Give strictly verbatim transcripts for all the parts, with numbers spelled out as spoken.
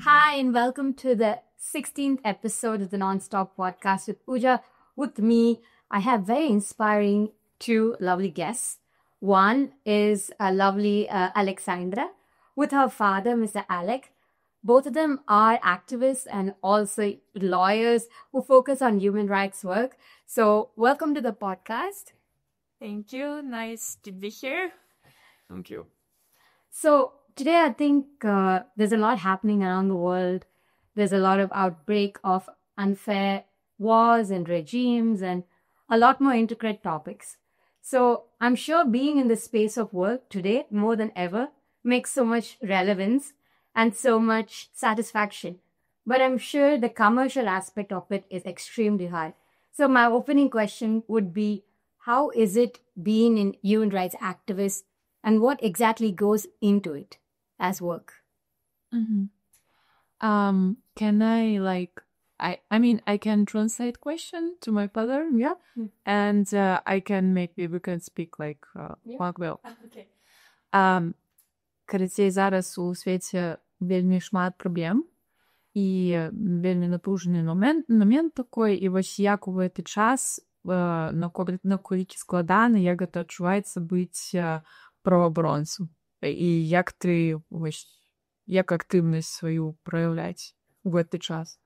Hi, and welcome to the sixteenth episode of the Nonstop Podcast with Pooja. With me, I have very inspiring two lovely guests. One is a lovely uh, Alexandra with her father, Mister Alec. Both of them are activists and also lawyers who focus on human rights work. So, welcome to the podcast. Thank you. Nice to be here. Thank you. So, today I think uh, there's a lot happening around the world. There's a lot of outbreak of unfair wars and regimes and a lot more intricate topics. So, I'm sure being in the space of work today more than ever makes so much relevance and so much satisfaction. But I'm sure the commercial aspect of it is extremely high. So, my opening question would be, how is it being in human rights activist and what exactly goes into it as work? Mm-hmm. Um, can I like I I mean I can translate question to my father, yeah, Mm. and uh, I can maybe we can speak like uh, Yeah. Magwell. Okay. Um, Карацей, зараз у свеце вельмі шмат праблем і вельмі напружаны момент момент такой, і вось як у гэты час э, наколькі складана, як гэта адчуваецца быць э, праваабаронцам, і як ты вось як актыўнасць сваю праяўляць у гэты час?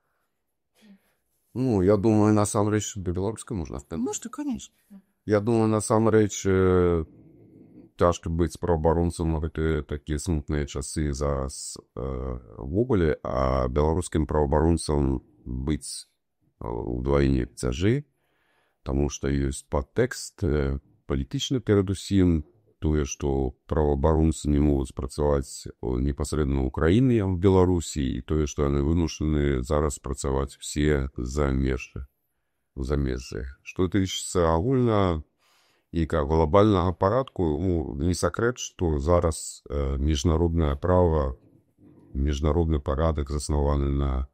Ну, я думаю, насамрэч беларускай можна сказаць. Можна, конечно. Я думаю, насамрэч э, цяжка быць праваабаронцам у гэтыя такія смутныя часы зараз э, увогуле, а беларускім праваабаронцам быць удвайне цяжэй, таму што ёсць падтэкст э, палітычны перадусім, тое, што праваабаронцы не могуць працаваць непасрэдна ў краіне, в Беларусі, і тое, што яны вымушаны зараз працаваць усе за межы, за межы. Што тычыцца агульна і как глобальнага парадку, ну, не сакрэт, што зараз э, міжнароднае права, міжнародны парадак заснаваны на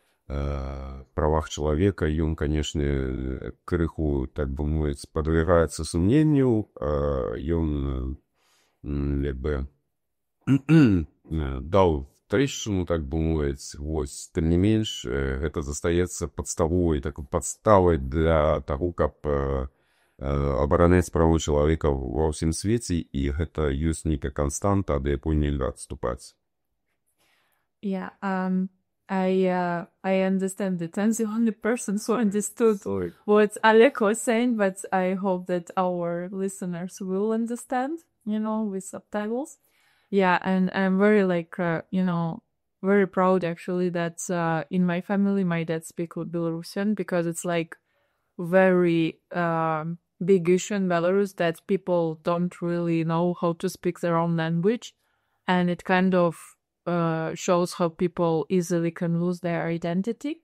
э, правах чалавека, ён, канешне, крыху, так бы мовіць, падвяргаецца сумненню, э, ён як бы даў трэшчыну, так бы мовіць, вось, тым не менш, э, гэта застаецца падставой, так, падставай для таго, каб э, абараняць правы чалавека ва ўсім свеце, і гэта ёсць нейкая канстанта, ад якой нельга адступаць. Yeah, um, I uh, I understand it. I'm the only person who understood Sorry. what Alec was saying, but I hope that our listeners will understand, you know, with subtitles. Yeah, and I'm very like, uh, you know, very proud actually that uh, in my family, my dad speaks Belarusian because it's like very um, big issue in Belarus that people don't really know how to speak their own language. And it kind of uh, shows how people easily can lose their identity.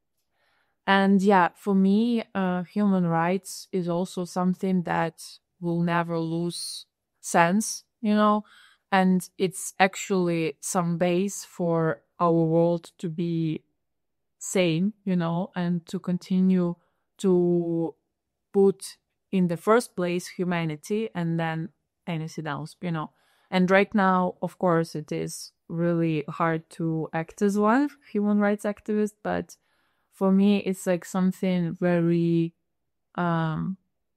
And yeah, for me, uh, human rights is also something that will never lose sense, you know, and it's actually some base for our world to be sane, you know, and to continue to put in the first place humanity and then anything else, you know. And right now, of course, it is really hard to act as one human rights activist, but for me, it's like something very, um,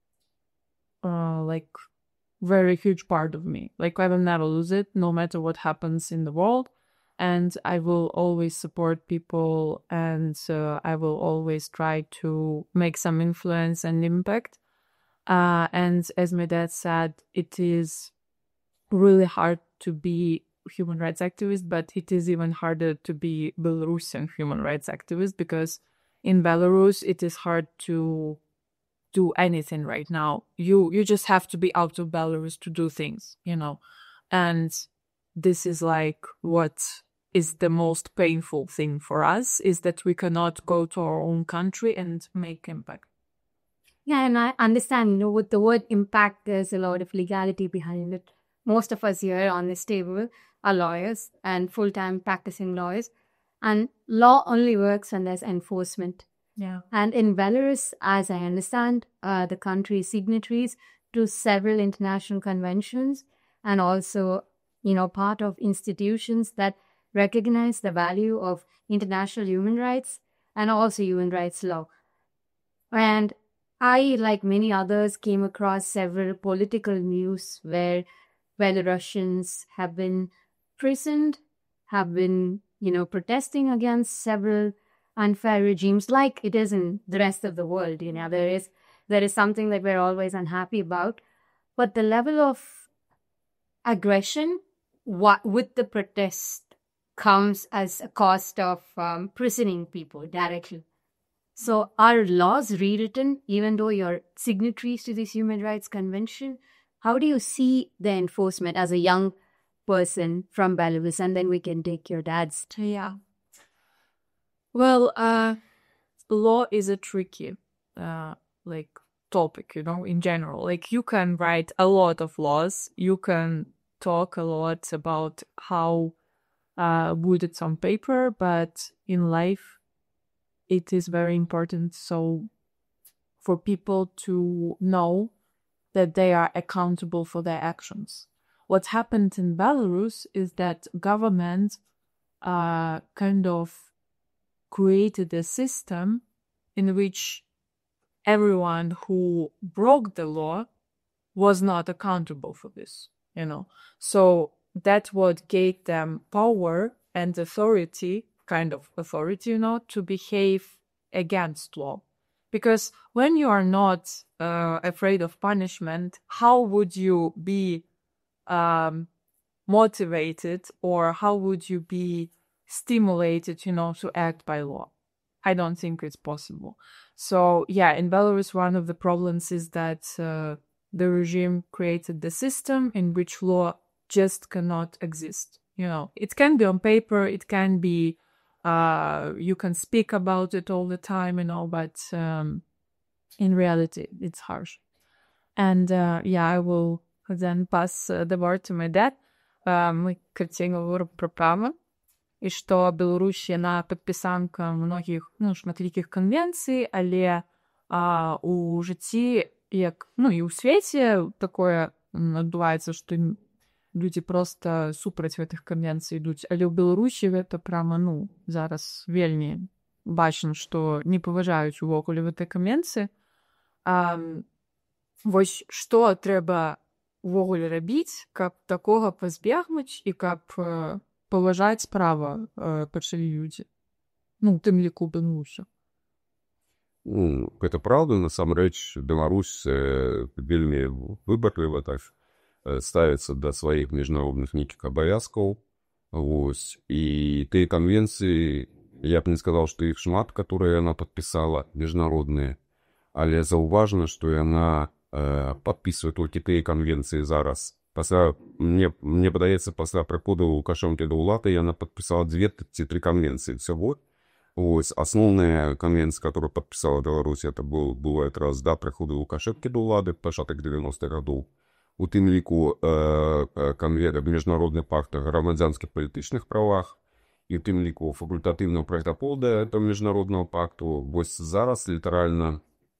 uh, like very huge part of me. Like I will never lose it, no matter what happens in the world. And I will always support people, and uh, I will always try to make some influence and impact. Uh, and as my dad said, it is really hard to be human rights activist, but it is even harder to be Belarusian human rights activist, because in Belarus, it is hard to do anything right now. You you just have to be out of Belarus to do things, you know. And this is like what is the most painful thing for us, is that we cannot go to our own country and make impact. Yeah, and I understand, you know, with the word impact, there's a lot of legality behind it. Most of us here on this table are lawyers and full-time practicing lawyers. And law only works when there's enforcement. Yeah. And in Belarus, as I understand, uh, the country is signatories to several international conventions and also, you know, part of institutions that recognize the value of international human rights and also human rights law. And I, like many others, came across several political news where Belarusians have been imprisoned, have been, you know, protesting against several unfair regimes, like it is in the rest of the world. You know, there is there is something that we're always unhappy about, but the level of aggression wa- with the protest comes as a cost of um, imprisoning people directly. So are laws rewritten even though you're signatories to this human rights convention? How do you see the enforcement as a young person from Belarus? And then we can take your dad's. Yeah. Well, uh, law is a tricky, uh, like topic, you know, in general. Like you can write a lot of laws. You can talk a lot about how uh, good it's on paper, but in life, it is very important. So for people to know that they are accountable for their actions. What happened in Belarus is that government uh, kind of created a system in which everyone who broke the law was not accountable for this, you know. So that's what gave them power and authority, kind of authority, you know, to behave against law. Because when you are not uh, afraid of punishment, how would you be um, motivated, or how would you be stimulated, you know, to act by law? I don't think it's possible. So, yeah, in Belarus, one of the problems is that uh, the regime created the system in which law just cannot exist. You know, it can be on paper, it can be, uh, you can speak about it all the time, you know, but um, in reality, it's harsh. And uh, yeah, I will then pass uh, the word to my dad. Uh, мы хотим говорить про право, і што Беларусь, яна падпісанка многіх, ну, шматлікіх канвенцый, але а, у жыцці, як, ну, і ў свеце такое адбываецца, што людзі проста супраць гэтых канвенцый ідуць, але ў Беларусі гэта прама, ну, зараз вельмі бачна, што не паважаюць увогуле гэтай канвенцыі. А, вось што трэба увогуле рабіць, каб такога пазбегнуць і каб э, паважаць права э, пачалі людзі. Ну, тым ліку Беларусі. Ну, гэта праўда, насамрэч, Беларусь э, вельмі выбарліва так э, ставіцца да сваіх міжнародных нейкіх абавязкаў. Вось. І тыя канвенцыі, я б не сказаў, што іх шмат, которые яна падпісала, міжнародныя, але заўважна, што яна подписывает толькі тыя канвенцыі зараз. Пасля, мне, мне падаецца, пасля прыходу Лукашэнкі да ўлады яна падпісала две ці тры канвенцыі всего. Ось, асноўная канвенцыя, которую подпісала Беларусь, это был, было якраз да прыходу Лукашэнкі да ўлады, пачатак девяностых гадоў. У тым ліку э, канвенцыя міжнародны пакт о грамадзянскіх палітычных правах, і у тым ліку факультатыўны протакол да этого міжнароднага пакту. Вось зараз літаральна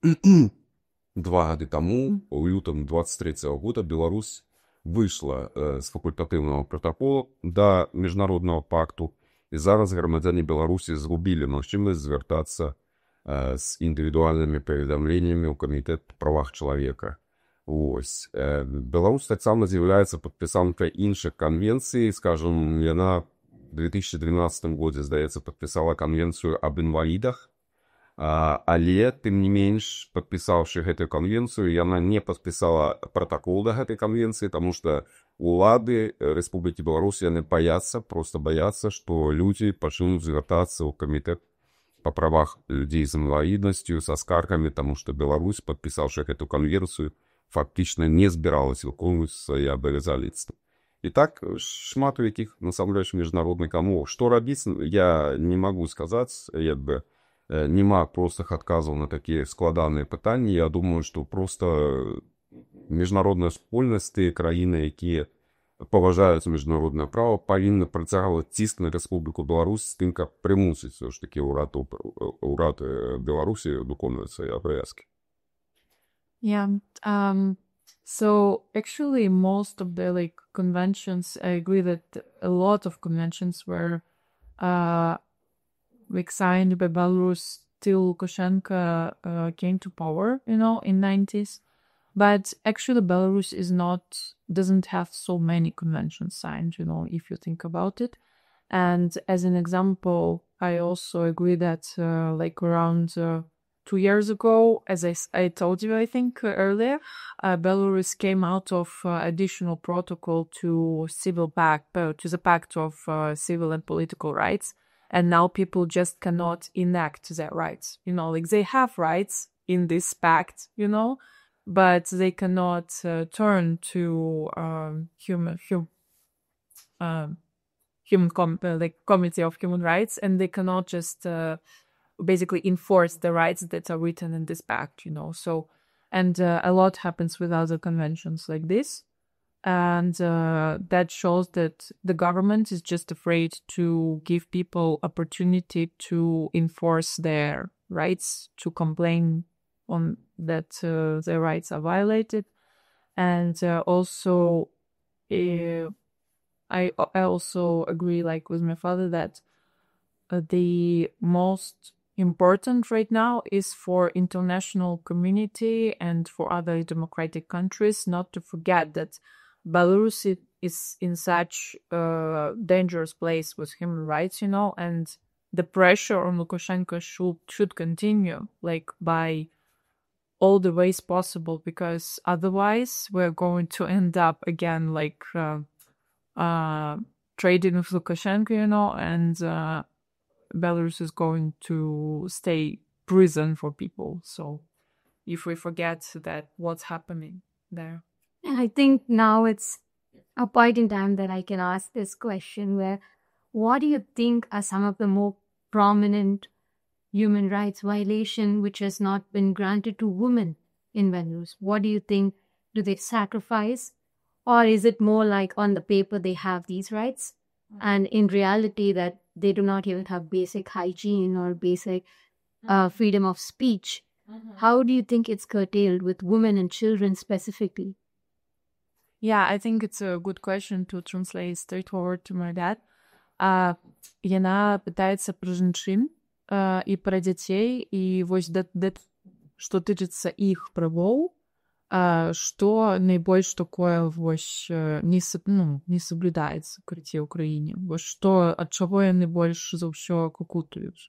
два гады таму, у лютым двадцать третьего года, Беларусь выйшла э, з факультатыўнага протакола да міжнароднага пакту, і зараз грамадзяне Беларусі згубілі магчымасць звяртацца э, з індывідуальнымі паведамленнямі ў камітэт па правах чалавека. Вось. Э, Беларусь таксама з'яўляецца падпісанкай іншых канвенцый, скажем, яна в две тысячи двенадцатым годзе, здаецца, падпісала канвенцыю аб інвалідах. А, але, тым не менш, падпісаўшы гэтую канвенцыю, яна не падпісала протакол да гэтай канвенцыі, таму што улады Рэспублікі Беларусь, яны баяцца, проста баяцца, што людзі пачнуць звяртацца ў камітэт па правах людзей з інваліднасцю, са скаргамі, таму што Беларусь, падпісаўшы гэту канвенцыю, фактычна не збіралась выконваць свае абавязаліцтвы. І так, шмат у якіх, насамрэч, міжнародных умов. Што рабіць, я не магу сказаць, як бы, нема простых адказаў на такія складаныя пытанні. Я думаю, што проста міжнародная супольнасць, тыя краіны, якія паважаюць міжнароднае права, павінны працягваць ціск на Рэспубліку Беларусь з тым, каб прымусіць ўсё ж такі ўрад, ўрад Беларусі выконваць свае абавязкі. Yeah, um, So actually, most of the like conventions, I agree that a lot of conventions were uh, like signed by Belarus till Lukashenko uh, came to power, you know, in nineties. But actually, Belarus is not doesn't have so many conventions signed, you know, if you think about it. And as an example, I also agree that uh, like around uh, two years ago, as I, s- I told you, I think uh, earlier, uh, Belarus came out of uh, additional protocol to civil pact, uh, to the pact of uh, civil and political rights. And now people just cannot enact their rights. You know, like they have rights in this pact, you know, but they cannot uh, turn to um, human, hum, um, human com- uh, like committee of human rights, and they cannot just uh, basically enforce the rights that are written in this pact, you know. So, and uh, a lot happens with other conventions like this, and uh, that shows that the government is just afraid to give people opportunity to enforce their rights, to complain on that uh, their rights are violated, and uh, also. Uh, I I also agree, like with my father, that uh, the most important right now is for international community and for other democratic countries not to forget that Belarus i- is in such a dangerous place with human rights, you know, and the pressure on Lukashenko should should continue, like by all the ways possible, because otherwise we're going to end up again like. Uh, uh, trading with Lukashenko, you know, and uh, Belarus is going to stay prison for people. So if we forget that what's happening there. And I think now it's a point in time that I can ask this question where what do you think are some of the more prominent human rights violation which has not been granted to women in Belarus? What do you think? Do they sacrifice? Or is it more like on the paper they have these rights and in reality that they do not even have basic hygiene or basic uh, freedom of speech? How do you think it's curtailed with women and children specifically? Yeah, I think it's a good question to translate straightforward to my dad. А яна пытаецца пра жанчын э, і пра дзяцей і вось да, да, што тычыцца іх правоў, а, што найбольш такое вось э, не, саб- ну, не соблюдаецца крыце ў краіне. Вось што ад чаго яны больш за ўсё кукутаюць.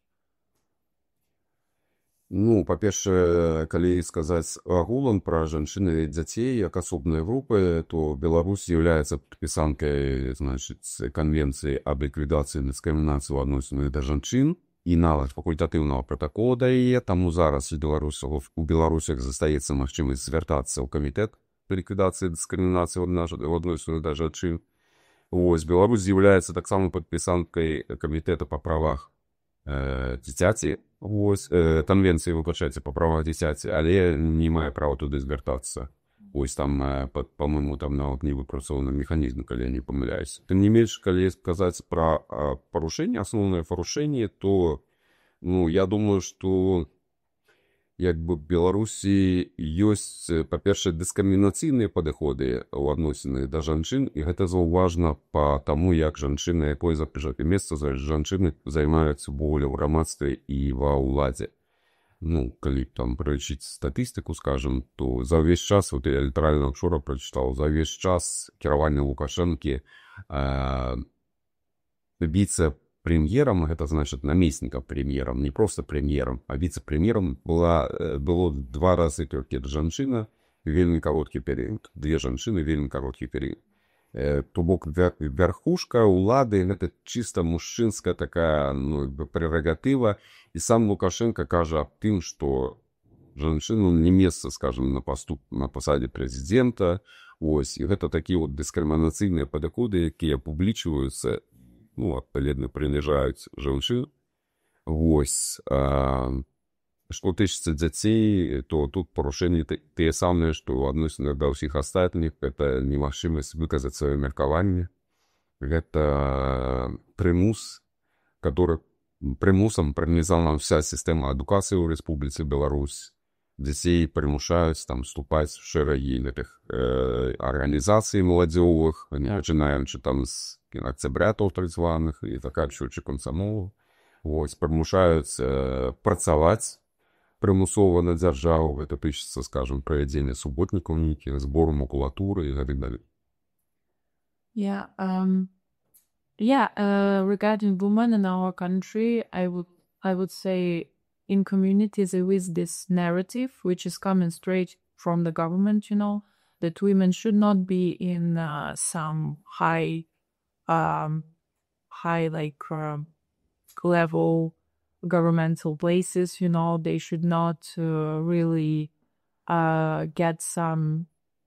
Ну, па-першае, калі сказаць агулам пра жанчыны і дзяцей як асобныя групы, то Беларусь з'яўляецца падпісанкай, значыць, канвенцыі аб ліквідацыі дыскрымінацыі ў адносінах да жанчын і нават факультатыўнага пратакола да яе, таму зараз у беларусаў у беларусях застаецца магчымасць звяртацца ў камітэт па ліквідацыі дыскрымінацыі ў адносінах да жанчын. Вось, Беларусь з'яўляецца таксама падпісанкай камітэта па правах дзіцяці, вось, канвенцыі, выбачайце, па правах дзіцяці, але не мае права туды звяртацца. Вось там, па-мойму, там нават не выпрацоўаны механізм, калі я не памыляюсь. Тым не менш, калі сказаць пра парушэнне, асноўнае парушэнне, то, ну, я думаю, што як бы Беларусі ёсць, па-першае, дыскрымінацыйныя падыходы ў адносінах да жанчын, і гэта заўважна па таму, як жанчыны, якое запіжаке месца жанчыны займаюцца болей у грамадстве і ва ўладзе. Ну, калі там прылічыць статыстыку, скажам, то за ўвесь час, вот я літаральна учора прачытаў, за ўвесь час кіравання Лукашэнкі віцэ-прэм'ерам, гэта значыць намеснікам прэм'ерам, не проста прэм'ерам, а віцэ-прэм'ерам была, было два разы толькі жанчына, вельмі кароткі перыяд, две жанчыны, вельмі кароткі перыяд. То бок вярхушка ўлады гэта чыста мужчынская такая, ну, прерагатыва, і сам Лукашенко кажа аб тым, што жанчыну не месца, скажем, на паступ на пасадзе прэзідэнта. Ось, і гэта такія вот дыскрымінацыйныя падыходы, якія публічваюцца, ну, адпаведна прыніжаюць жанчын. Вось, а, што тычыцца дзяцей, то тут парушэнні тыя самыя, што ў адносінах да ўсіх астатніх, гэта немагчымасць выказаць сваё меркаванне. Гэта прымус, который прымусам пранізана вся сістэма адукацыі ў Рэспубліцы Беларусь. детей примушают там вступать в шероги этих э, организаций молодежных, начинаючи там з октябрятов так званих і заканчуючи комсомолу. Ось, примушають е, працювати примусово на державу, це пишеться, скажімо, проведення суботників, збору макулатури і так далі. Yeah, um, yeah, uh, regarding women in our country, I would, I would say in communities there is this narrative which is coming straight from the government, you know, that women should not be in uh, some high, um, high like uh, level governmental places, you know, they should not uh, really uh, get some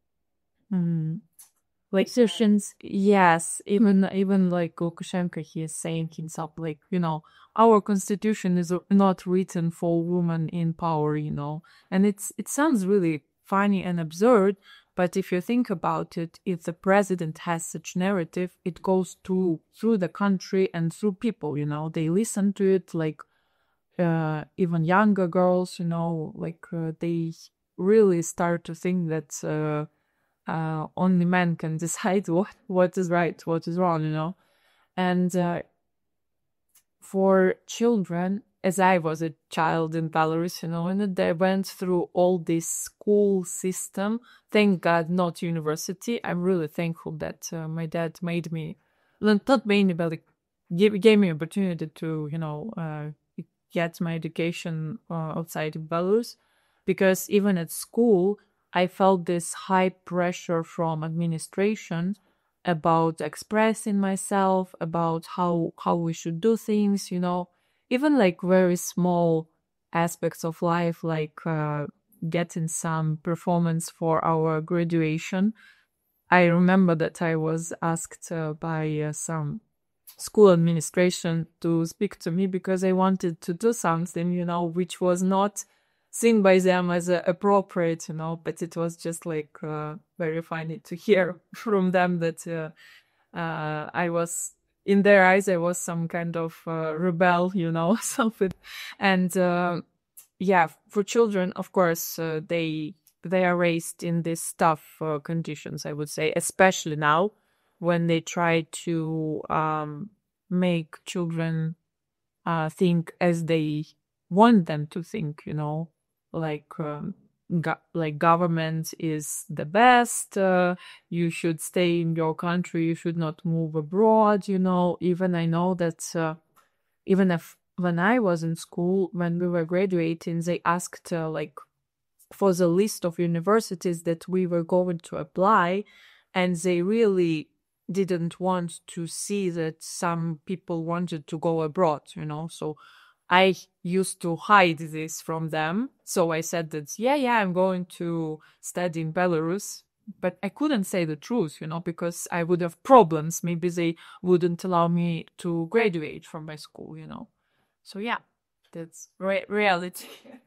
mm, like positions. Yes, even even like Lukashenko, he is saying himself, like, you know, our constitution is not written for women in power, you know, and it's it sounds really funny and absurd, but if you think about it, if the president has such narrative, it goes through through the country and through people, you know, they listen to it, like uh, even younger girls, you know, like uh, they really start to think that uh, uh, only men can decide what, what is right, what is wrong, you know. And uh, for children, as I was a child in Belarus, you know, and they went through all this school system. Thank God, not university. I'm really thankful that uh, my dad made me, not made me, but like, gave, gave me opportunity to, you know, uh, get my education uh, outside of Belarus. Because even at school, I felt this high pressure from administration about expressing myself, about how how we should do things, you know, even like very small aspects of life, like uh, getting some performance for our graduation. I remember that I was asked uh, by uh, some school administration to speak to me because I wanted to do something, you know, which was not seen by them as uh, appropriate, you know, but it was just like uh, very funny to hear from them that uh, uh, I was, in their eyes, I was some kind of uh, rebel, you know, something. And uh, yeah, for children, of course, uh, they they are raised in these tough uh, conditions, I would say, especially now when they try to um, make children uh, think as they want them to think, you know, like um, go- like government is the best, uh, you should stay in your country, you should not move abroad, you know. Even I know that uh, even if when I was in school, when we were graduating, they asked uh, like for the list of universities that we were going to apply, and they really didn't want to see that some people wanted to go abroad, you know. So I used to hide this from them. So I said that, yeah, yeah, I'm going to study in Belarus. But I couldn't say the truth, you know, because I would have problems. Maybe they wouldn't allow me to graduate from my school, you know. So yeah, that's re- reality.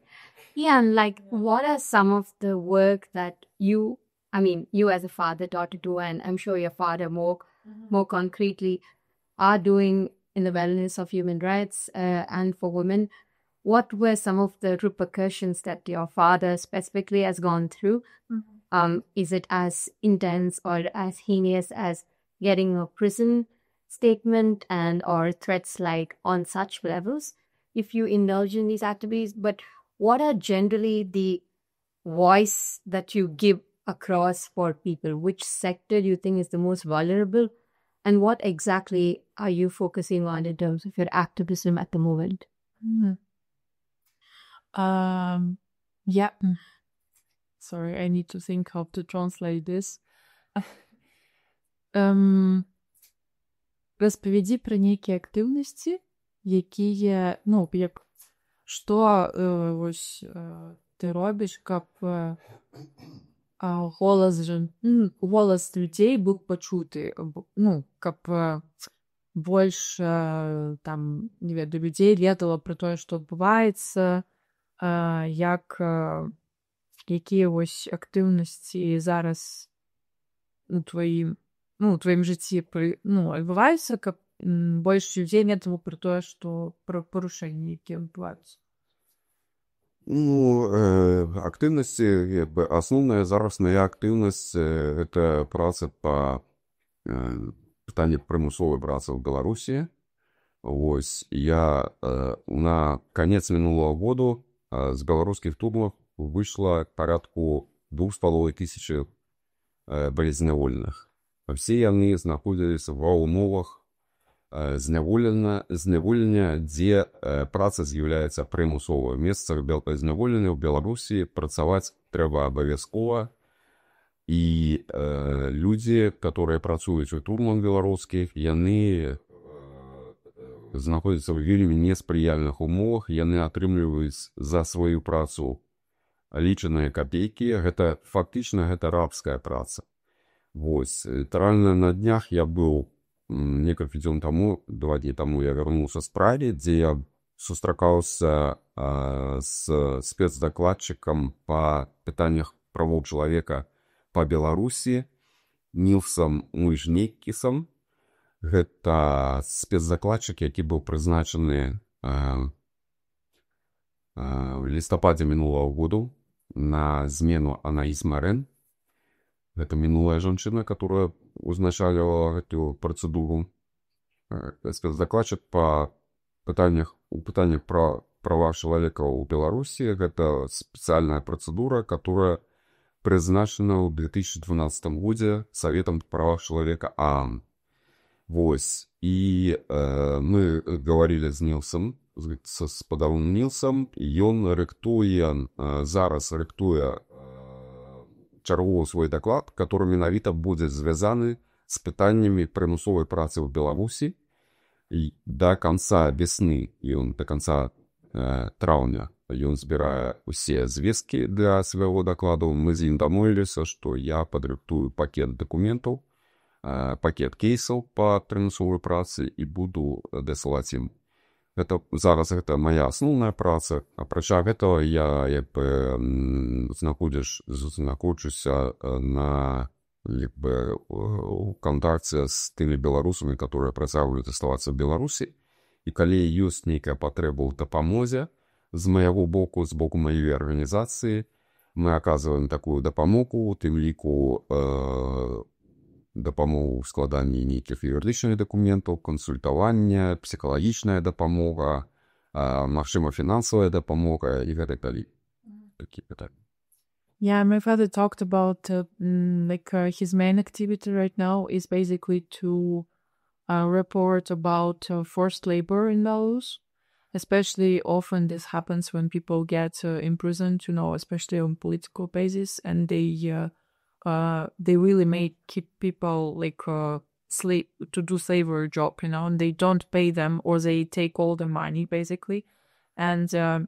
Yeah, and like, what are some of the work that you, I mean, you as a father, daughter do, and I'm sure your father more, more concretely, are doing in the wellness of human rights uh, and for women? What were some of the repercussions that your father specifically has gone through? Mm-hmm. Um, is it as intense or as heinous as getting a prison statement and or threats like on such levels if you indulge in these activities? But what are generally the voice that you give across for people? Which sector do you think is the most vulnerable? And what exactly are you focusing on in terms of your activism at the moment? Mm. Um, yeah. Sorry, I need to think how to translate this. um, Розповіді про які активності, які є, ну, як, що е, ось е, ти робиш, щоб е, голос, же, голос людей був почутий, ну, щоб е, більше там, не веду, людей ведало про те, що відбувається, е, як, е, які ось активності зараз у твоїм, ну, у твоїм житті при, ну, відбуваються, щоб більше людей ведало про те, що про порушення, які відбуваються. Ну, э, активности, як бы, основная зараз моя активность э, это праца по э, пытанню прымусовай працы ў Беларусі. Вось я э, на конец минулого года э, з беларускіх турмах выйшла порядку двух з паловай тысячи э, беззняволеных. Все яны знаходзіліся ва ўмовах э, зняволення, зняволення, дзе э, праца з'яўляецца прымусовай. Месцах зняволення ў Беларусі працаваць трэба абавязкова. І э, людзі, которые працуюць у турмах беларускіх, яны знаходзяцца ў вельмі неспрыяльных умовах, яны атрымліваюць за сваю працу лічаныя капейкі. Гэта фактычна гэта рабская праца. Вось, літаральна на днях я быў некалькі дзён таму, два дні таму я вярнуўся з Прагі, дзе я сустракаўся а, з спецдакладчыкам па пытаннях правоў чалавека па Беларусі Нілсам Мужнекісам. Гэта спецдакладчык, які быў прызначаны а, а, в лістападзе мінулого году на змену Анаіс Марэн. Гэта мінулая жанчына, которая узначалівала гэту працэдуру. Спецдакладчык па пытаннях у пытаннях пра права чалавека ў Беларусі. Гэта спецыяльная працэдура, которая прызначана ў две тысячи двенадцатом годзе Советом права чалавека ААН. Вось. І э, мы говорили з Нілсом, з спадаром Нілсом, і ён рыктуе, э, зараз рыктуе чарговы свой даклад, который менавіта будзе звязаны з пытаннямі прымусовай працы ў Беларусі. І да конца весны, ён да конца э, траўня, ён збірае усе звесткі для свайго дакладу. Мы з ім дамовіліся, што я падрыхтую пакет дакументаў, э, пакет кейсаў па прымусовай працы і буду дасылаць ім. Гэта, зараз гэта моя асноўная праца. Апрача гэтага я як бы знаходзіш, знаходжуся на як бы у кантакце з тымі беларусамі, которые працягваюць заставацца ў Беларусі. І калі ёсць нейкая патрэба ў дапамозе з майго боку, з боку маёй арганізацыі, мы аказваем такую дапамогу, у тым ліку э, дапамогу ў складанні нейкіх юрыдычных дакументаў, кансультавання, псіхалагічная дапамога, а, магчыма, фінансавая дапамога і гэтак далей. Такі пытанні. Yeah, my father talked about uh, mm, like uh, his main activity right now is basically to uh, report about uh, forced labor in Belarus. Especially often this happens when people get uh, imprisoned, you know, especially on political basis, and they uh, Uh, they really make keep people like uh, slave to do slavery job, you know, and they don't pay them or they take all the money basically. And uh,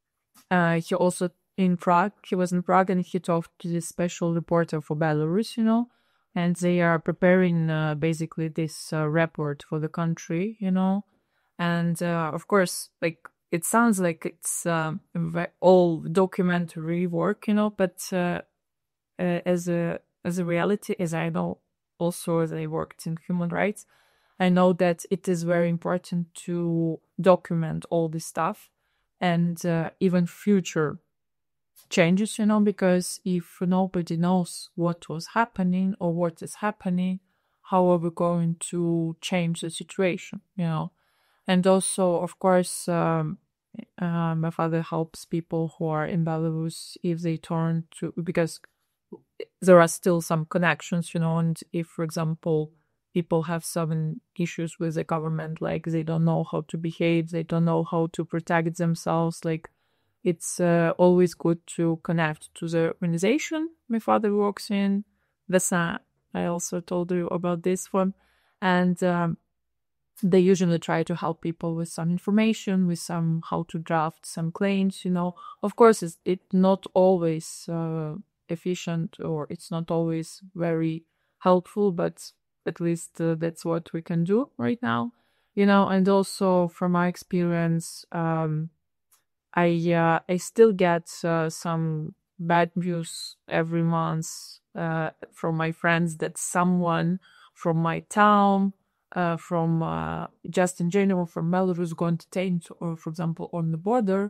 uh, he also in Prague, he was in Prague and he talked to this special reporter for Belarus, you know, and they are preparing uh, basically this uh, report for the country, you know, and uh, of course, like it sounds like it's uh, all documentary work, you know, but uh, Uh, as a as a reality, as I know also as I worked in human rights, I know that it is very important to document all this stuff and uh, even future changes, you know, because if nobody knows what was happening or what is happening, how are we going to change the situation, you know? And also, of course, um, uh, my father helps people who are in Belarus if they turn to, because there are still some connections, you know, and if, for example, people have some issues with the government, like they don't know how to behave, they don't know how to protect themselves, like it's uh, always good to connect to the organization my father works in. Vesa, I also told you about this one. And um, they usually try to help people with some information, with some how to draft some claims, you know. Of course, it's it not always uh, efficient or it's not always very helpful, but at least uh, that's what we can do right now, you know. And also from my experience, um, I uh, I still get uh, some bad news every month uh, from my friends that someone from my town, uh, from uh, just in general from Belarus got detained, or for example on the border,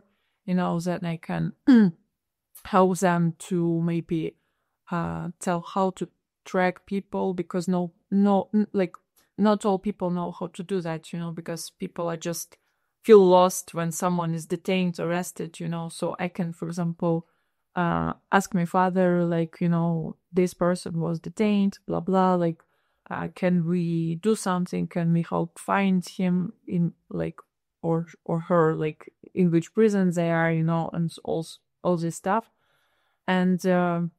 you know, then I can help them to maybe uh, tell how to track people, because no, no, n- like not all people know how to do that, you know, because people are just feel lost when someone is detained, arrested, you know. So I can, for example, uh, ask my father, like, you know, this person was detained, blah, blah, like, uh, can we do something? Can we help find him in, like, or or her, like, in which prison they are, you know, and all, all this stuff. And um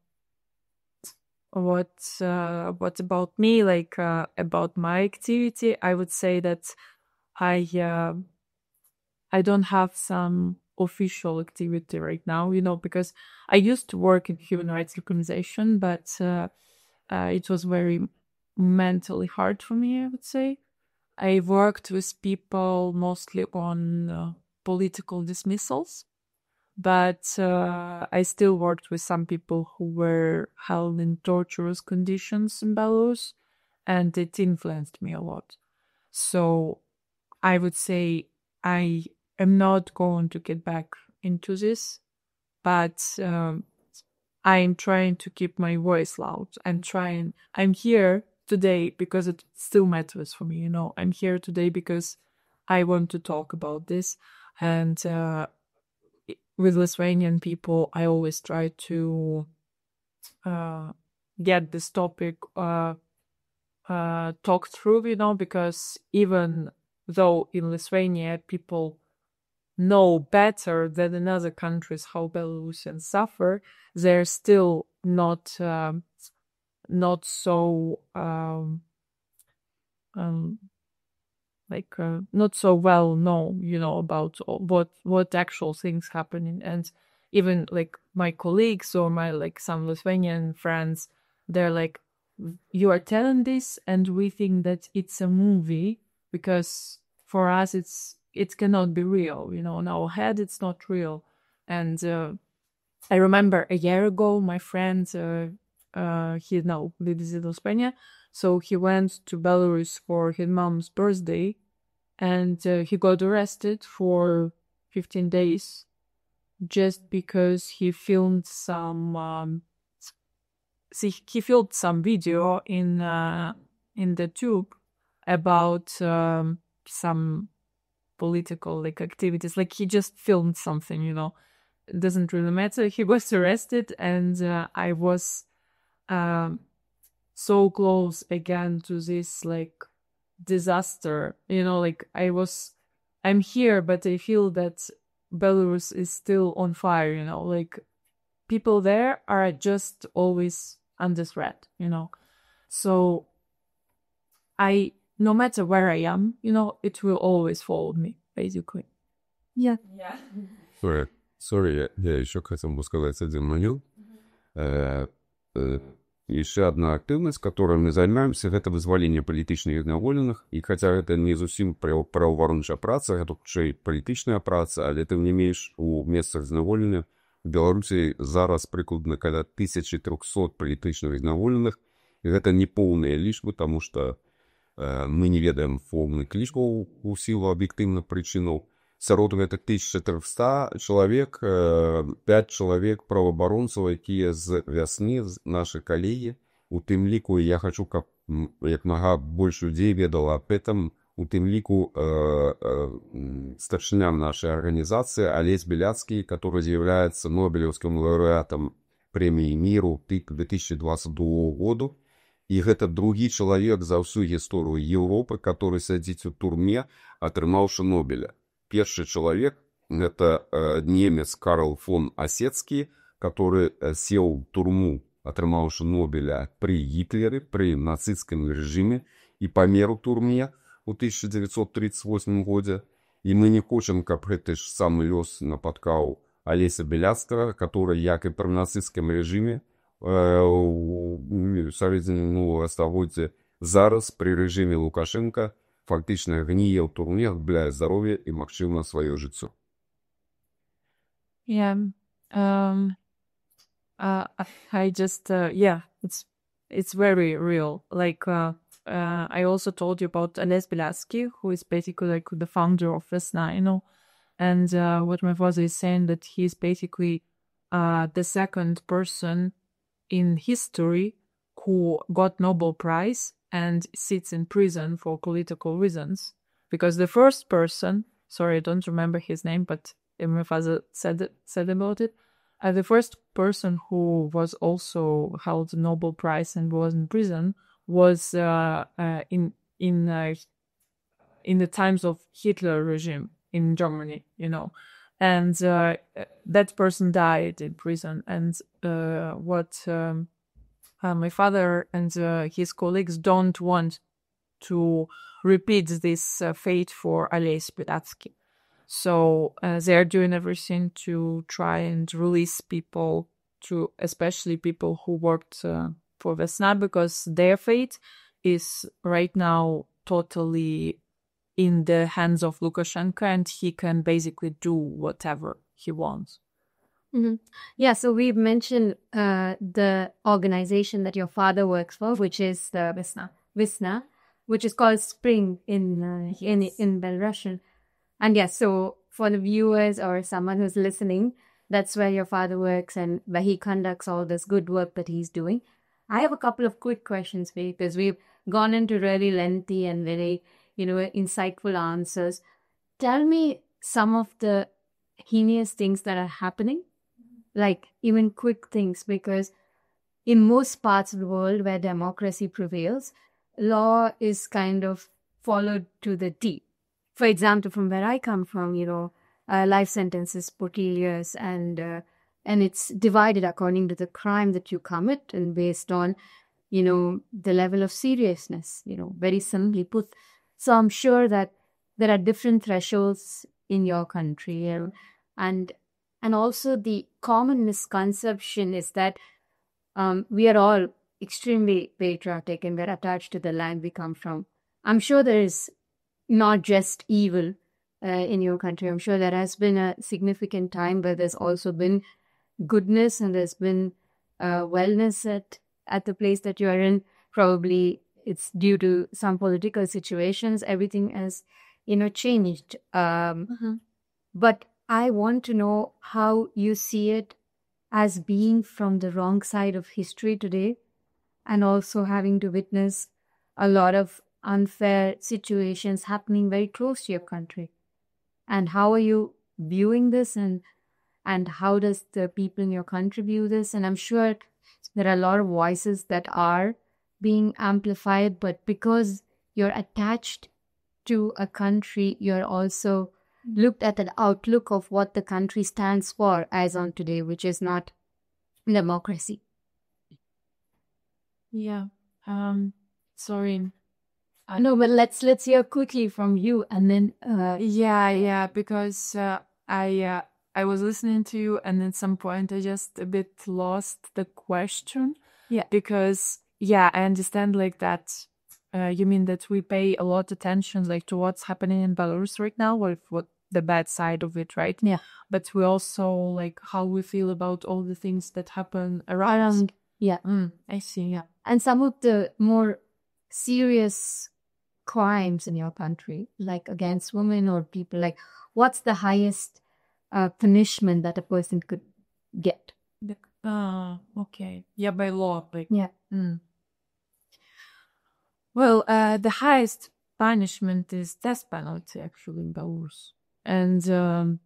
what uh, what about me, like, uh, about my activity, I would say that I uh, I don't have some official activity right now, you know, because I used to work in human rights organization, but uh, uh, it was very mentally hard for me, I would say. I worked with people mostly on uh, political dismissals, but uh, I still worked with some people who were held in torturous conditions in Belarus, and it influenced me a lot. So I would say I am not going to get back into this, but um, I'm trying to keep my voice loud. I'm trying, I'm here today because it still matters for me, you know. I'm here today because I want to talk about this. And uh, with Lithuanian people, I always try to uh, get this topic uh, uh, talked through, you know, because even though in Lithuania people know better than in other countries how Belarusians suffer, they're still not um, not so um, um, like uh, not so well known, you know, about all- what what actual things happening. And even like my colleagues or my like some Lithuanian friends, they're like, you are telling this and we think that it's a movie, because for us it's it cannot be real, you know, in our head it's not real. And uh, I remember a year ago my friend uh, uh he now lives in Lithuania, so he went to Belarus for his mom's birthday, and uh, he got arrested for fifteen days just because he filmed some um, see he filmed some video in uh, in the tube about um, some political like activities. Like he just filmed something, you know. It doesn't really matter. He was arrested, and uh, I was um, so close again to this like disaster, you know. Like I was, I'm here, but I feel that Belarus is still on fire, you know. Like people there are just always under threat, you know. So I, no matter where I am, you know, it will always follow me, basically. Yeah. Yeah. Sorry, sorry, я, я еще хотел бы сказать один момент. Э, э, Еще одна активность, которой мы займаемся, гэта вызваленне палітычных зняволеных. І хаця гэта не зусім праваабарончая праца, гэта хутчэй палітычная праца, але тым не менш у месцах зняволення в Беларусі зараз прыкладна каля тысяча трёхсот палітычных зняволеных. І гэта не поўныя лічбы, таму што э, мы не ведаем поўных лічбаў у сілу аб'ектыўных прычынаў. Сярод гэтых тысяча трёхсот чалавек, пяць чалавек праваабаронцаў, якія з вясны, нашы калегі. У тым ліку я хочу, каб як мага больш людзей ведала аб этом. У тым ліку э, э, старшыня нашай арганізацыі Алесь Беляцкі, который з'яўляецца нобелеўскім лаўрэатам прэміі міру две тысячи двадцать второго году. І гэта другі чалавек за ўсю гісторыю Еўропы, который сядзіць у турме, атрымаўшы Нобеля. Першы чалавек – это э, немец Карл фон Осецкі, который э, сел в турму, атрымаўшы Нобеля при Гітлеры, при нацистском режиме, и памер у турме у тысяча девятьсот тридцать восьмом годзе. И мы не хочам, каб гэты ж самы лёс напаткаў Алеся Беляцкага, который, як и при нацистском режиме, э, у сярэдзіне новага стагоддзя, зараз при режиме Лукашенко фактично гніе ў турме, губляе здоровье и, магчыма, сваё жыццё. Yeah. Um, uh, I just, uh, yeah, it's it's very real. Like, uh, uh, I also told you about Ales Bielaski, who is basically like the founder of Vesna, you know, And uh, what my father is saying, that he's basically uh, the second person in history who got Nobel Prize and sits in prison for political reasons. Because the first person, sorry, I don't remember his name, but my father said said about it. Uh, the first person who was also held the Nobel Prize and was in prison was uh, uh, in in uh, in the times of Hitler regime in Germany, you know, and uh, that person died in prison. And uh, what um, uh, my father and uh, his colleagues don't want to repeat this uh, fate for Alois Bielatsky. So uh, they're doing everything to try and release people, to especially people who worked uh, for Vesna, because their fate is right now totally in the hands of Lukashenko, and he can basically do whatever he wants. Mm-hmm. Yeah, so we've mentioned uh, the organization that your father works for, which is the Vesna, Vesna, which is called Spring in uh, yes. in in Belarusian. And yes, so for the viewers or someone who's listening, that's where your father works and where he conducts all this good work that he's doing. I have a couple of quick questions for you, because we've gone into really lengthy and very, you know, insightful answers. Tell me some of the heinous things that are happening, like even quick things, because in most parts of the world where democracy prevails, law is kind of followed to the T. For example, from where I come from, you know, uh, life sentences for two years, and uh, and it's divided according to the crime that you commit and based on, you know, the level of seriousness, you know, very simply put. So I'm sure that there are different thresholds in your country, and and, and also the common misconception is that um, we are all extremely patriotic and we're attached to the land we come from. I'm sure there is not just evil uh, in your country. I'm sure there has been a significant time where there's also been goodness and there's been uh, wellness at, at the place that you are in. Probably it's due to some political situations. Everything has, you know, changed. Um, Mm-hmm. But I want to know how you see it as being from the wrong side of history today, and also having to witness a lot of unfair situations happening very close to your country. And how are you viewing this, and and how does the people in your country view this? And I'm sure there are a lot of voices that are being amplified, but because you're attached to a country, you're also looked at an outlook of what the country stands for as on today, which is not democracy. Yeah. Um. Sorry. I know, but let's let's hear quickly from you, and then uh, Yeah, yeah. Because uh, I uh, I was listening to you, and at some point I just a bit lost the question. Yeah. Because yeah, I understand like that. Uh, you mean that we pay a lot of attention like to what's happening in Belarus right now, or what the bad side of it, right? Yeah. But we also like how we feel about all the things that happen around. around yeah, Mm, I see. Yeah. and some of the more serious crimes in your country, like against women or people, like what's the highest uh, punishment that a person could get? The, uh, okay. Yeah, by law, like. Yeah. Mm. Well, uh, the highest punishment is death penalty, actually, in Belarus. And um,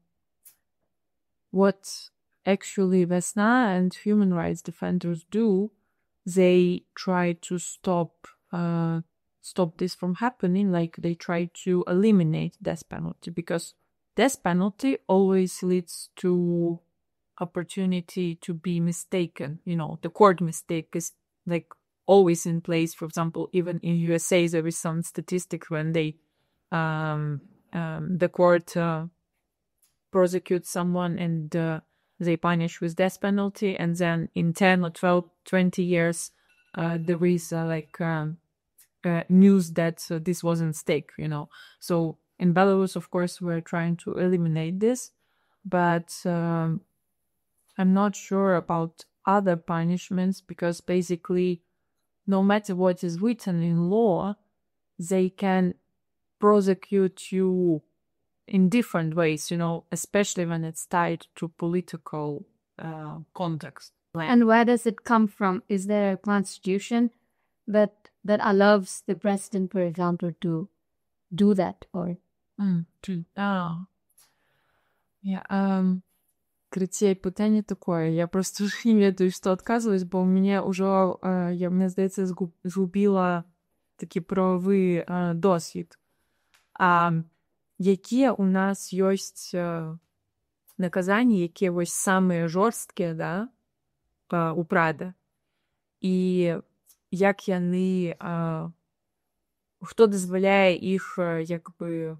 what actually Vesna and human rights defenders do, they try to stop uh, stop this from happening. Like they try to eliminate death penalty, because death penalty always leads to opportunity to be mistaken. You know, the court mistake is like always in place. For example, even in U S A, there is some statistics when they um, um, the court uh, prosecutes someone and uh, they punish with death penalty, and then in ten or twelve, twenty years, uh, there is uh, like um, uh, news that uh, this was a mistake, you know. So in Belarus, of course, we're trying to eliminate this, but um, I'm not sure about other punishments, because basically, no matter what is written in law, they can prosecute you in different ways, you know, especially when it's tied to political uh, context. And where does it come from? Is there a constitution that that allows the president, for example, to do that? Or Mm, to- а. Я, эм, Критей питание такое. Я просто не ведаю, что отказываюсь, бо мне уже, е, я, мені здається, згуб- згубила такий правовий е, досвід. А які у нас є е, наказання, які ось саме жорсткі, да, е, у Прада. І як яны, е, хто дозволяє їх, е, якби,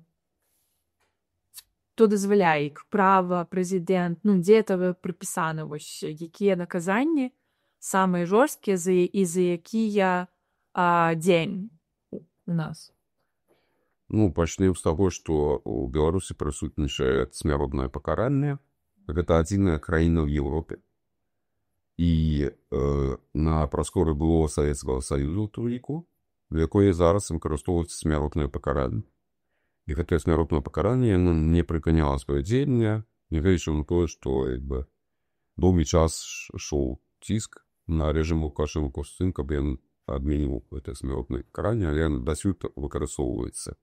хто дозволяє їх, права, президент, ну, де це приписано, ось, які наказання саме жорсткі, за, і за які я а, день у нас. Ну, пачнем з таго, што ў Беларусі прысутнічае смяротнае пакаранне. Гэта адзіная краіна ў Еўропе. І э, на прасторы былога Савецкага Саюзу ў тым ліку, у якой зараз выкарыстоўваецца смяротнае пакаранне. І гэтае смяротнае пакаранне яно не прыпыняла сваё дзеянне, нягледзячы на тое, што як бы доўгі час ішоў ціск на рэжым Лукашэнка з тым, каб ён адменіў гэтае смяротнае пакаранне, але яно дасюль выкарыстоўваецца.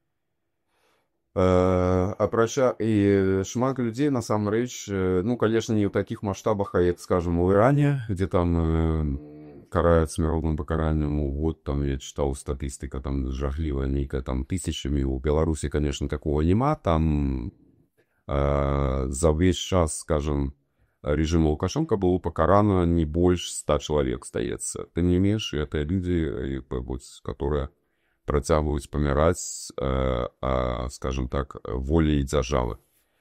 Апрача і шмат людзей насамрэч, ну, конечно, не ў такіх маштабах, як, скажем, у Іране, дзе там караюць смяротным пакараннем у год, там я чытаў статыстыка, там жахлівая нейкая, там тысячамі. У Беларусі, конечно, такого нема, там э, за ўвесь час, скажем, режима Лукашенко было пакарана не больш ста чалавек, здаецца. Тым не менш, это людзі, которые працягваюць паміраць, э, а, скажем так, волей дзяржавы.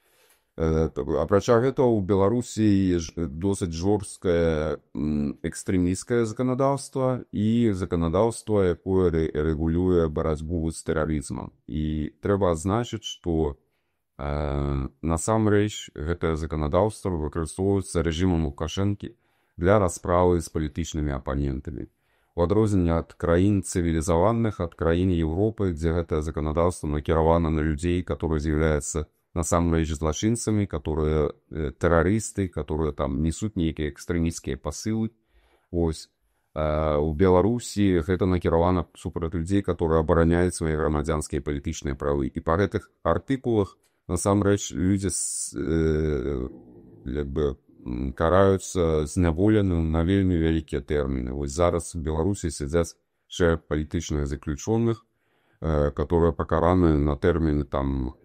Э, апрача гэтага, у Беларусі досыць жорсткае экстрэмісцкае заканадаўства і заканадаўства, якое рэгулюе барацьбу з тэрарызмам. І трэба адзначыць, што э, насамрэч гэтае заканадаўства выкарыстоўваецца рэжымам Лукашэнкі для расправы з палітычнымі апанентамі. У адрозненне ад краін цывілізаваных, ад краін Еўропы, дзе гэтае заканадаўства накіравана на людзей, которые з'яўляюцца насамрэч злачынцамі, которые э, тэрарысты, которые там несуць нейкія экстрэмісцкія пасылы. Ось. Э, у Беларусі гэта накіравана супраць людзей, которые абараняюць свае грамадзянскія палітычныя правы. І па гэтых артыкулах насамрэч людзі э, як бы караюцца зняволеным на вельмі вялікія тэрміны. Вось зараз у Беларусі сядзяць шэраг палітычных заключоных, э, которые пакараны на тэрміны там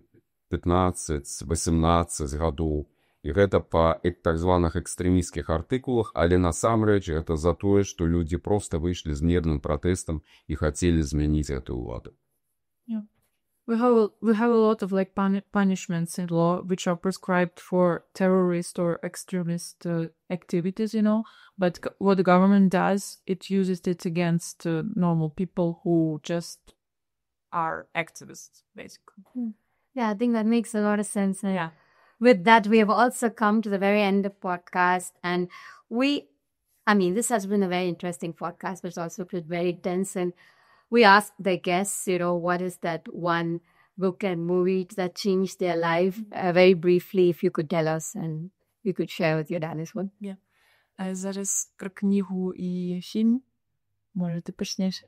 пятнаццаць-восемнаццаць гадоў. І гэта па так званых экстрэмісцкіх артыкулах, але насамрэч гэта за тое, што людзі проста выйшлі з мірным пратэстам і хацелі змяніць гэтую ўладу. Yeah. We have, we have a lot of like pun- punishments in law which are prescribed for terrorist or extremist uh, activities, you know, but g- what the government does, it uses it against uh, normal people who just are activists, basically. yeah, I think that makes a lot of sense. And Yeah. with that, we have also come to the very end of podcast. And we, I mean, this has been a very interesting podcast, but it's also been very tense. And we asked the guests, you know, what is that one book and movie that changed their life? Uh, very briefly, if you could tell us, and you could share with your Dennis one. Yeah. А зараз про книгу і фільм. Може, ти почнеш?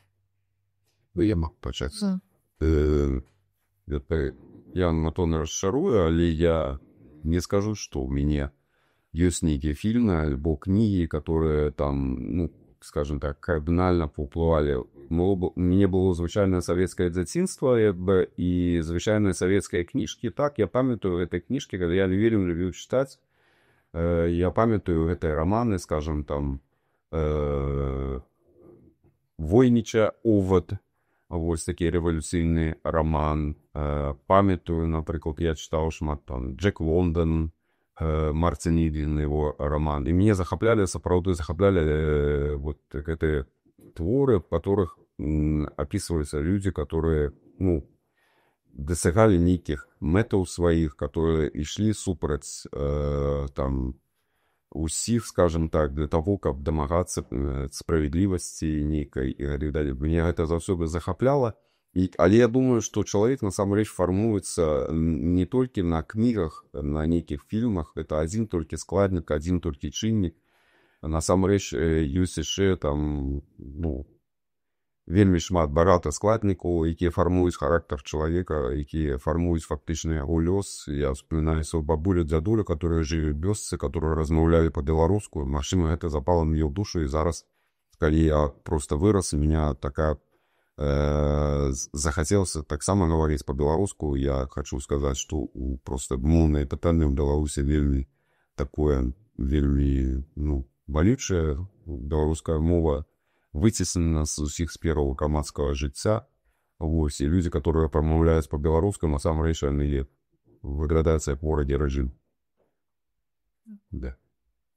Я мог пачаць. Mm. Э, это, я на то не расшарую, але я не скажу, што ў мяне ёсць нейкія фільмы альбо кнігі, которые там, ну, скажем так, кардынальна паўплывалі. Мне было звычайнае савецкае дзяцінства, як бы, і звычайныя савецкія кніжкі. Так, я памятаю гэтай кніжкі, калі я вельмі любіў чытаць. Э, я памятаю гэтыя раманы, скажем, там, э, Войніча Овад, вось такі рэвалюцыйны раман. Э, памятаю, напрыклад, я чытаў шмат там Джек Лондон, э, Мартин Иден, его роман. И мне захаплялі, сапраўды захаплялі э, вот гэтыя творы, в которых м, описываются люди, которые, ну, досягали нейкіх мэтаў сваіх, которые ішли супраць э, там усіх, скажем так, для того, каб дамагацца э, справядлівасці нейкай і так далее. Мне гэта заўсёды захапляла. І, але я думаю, што чалавек насамрэч фармуецца не толькі на кнігах, на нейкіх фільмах, это адзін толькі складнік, адзін толькі чыннік. Насамрэч ёсць яшчэ там, ну, вельмі шмат багата складнікаў, якія фармуюць характар чалавека, якія фармуюць фактычна яго лёс. Я вспоминаю свою бабулю, дзядулю, которые жылі ў вёсцы, которые размаўлялі па-беларуску. Магчыма, гэта запала мне ў душу, і зараз, калі я проста вырас, у меня такая э, захацелася таксама гаварыць па-беларуску. Я хочу сказаць, што проста моўнае пытанне ў Беларусі вельмі такое, вельмі, ну, балючая. Беларуская мова выцеснена з усіх сфераў грамадскага жыцця. Вось, і людзі, которые прамаўляюць па-беларуску, насамрэч яны выглядаюць як ворагі рэжым. Да.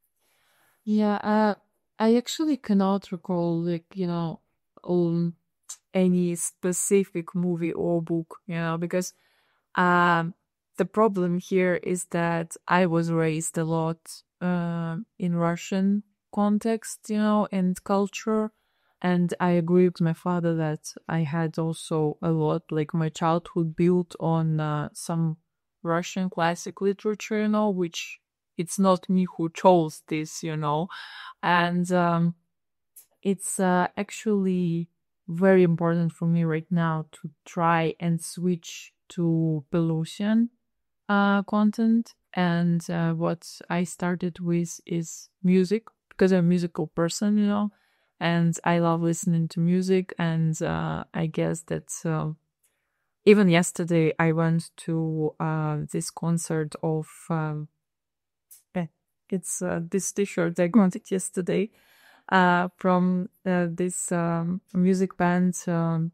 Yeah, uh, I actually cannot recall, like, you know, um, any specific movie or book, you know, because um, the problem here is that I was raised a lot uh, in Russian context, you know, and culture. And I agree with my father that I had also a lot, like my childhood built on uh, some Russian classic literature, you know, which it's not me who chose this, you know. And um, it's uh, actually very important for me right now to try and switch to Belarusian uh, content. And uh, what I started with is music, because I'm a musical person, you know. And I love listening to music, and uh, I guess that uh, even yesterday I went to uh, this concert of, um, eh, it's uh, this t-shirt I got it yesterday uh, from uh, this um, music band. Um,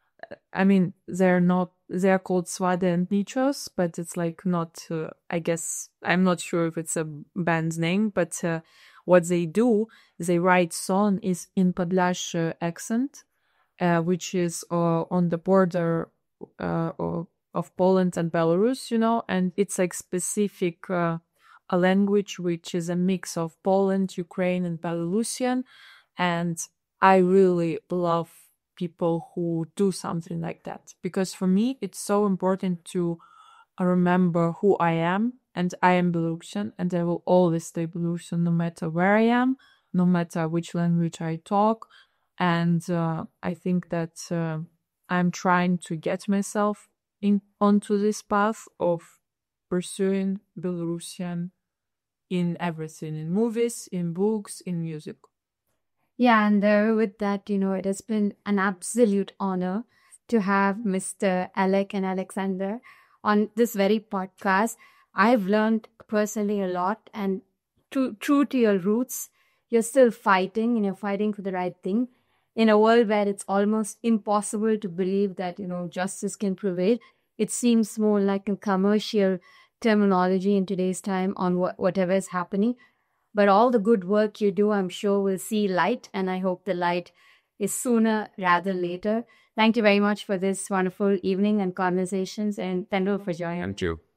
I mean, they're not, they're called Svada and Nichos, but it's like not, uh, I guess, I'm not sure if it's a band's name, but uh, what they do, they write song is in Podlash accent, uh, which is uh, on the border uh, of Poland and Belarus, you know, and it's like specific uh, a language which is a mix of Poland, Ukraine, and Belarusian. And I really love people who do something like that, because for me it's so important to remember who I am, and I am Belarusian, and I will always stay Belarusian no matter where I am, no matter which language I talk. And uh, I think that uh, I'm trying to get myself in onto this path of pursuing Belarusian in everything, in movies, in books, in music. Yeah, and uh, with that, you know, it has been an absolute honor to have Mister Alec and Alexander on this very podcast. I've learned personally a lot, and true, true to your roots, you're still fighting, and you're fighting for the right thing in a world where it's almost impossible to believe that, you know, justice can prevail. It seems more like a commercial terminology in today's time on wh- whatever is happening. But all the good work you do, I'm sure, will see light, and I hope the light is sooner rather later. Thank you very much for this wonderful evening and conversations, and thank you for joining. Thank you.